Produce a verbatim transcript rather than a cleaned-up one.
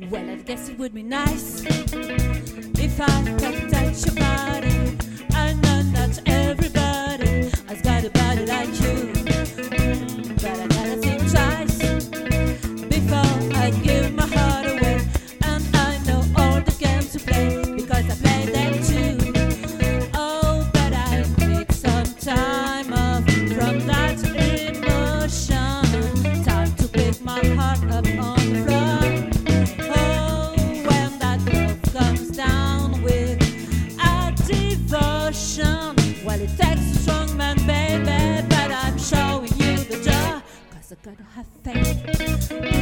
Well, I guess it would be nice if I could touch your body. I know not everybody has got a body like you, mm, but I gotta think twice before I give my heart away. And I know all the games to play because I play them too. Oh, but I need some time off from that emotion. Time to pick my heart up on the floor. Oh, when that love comes down with a devotion. Well, it takes a strong man, baby, but I'm showing you the door, 'cause I gotta have faith.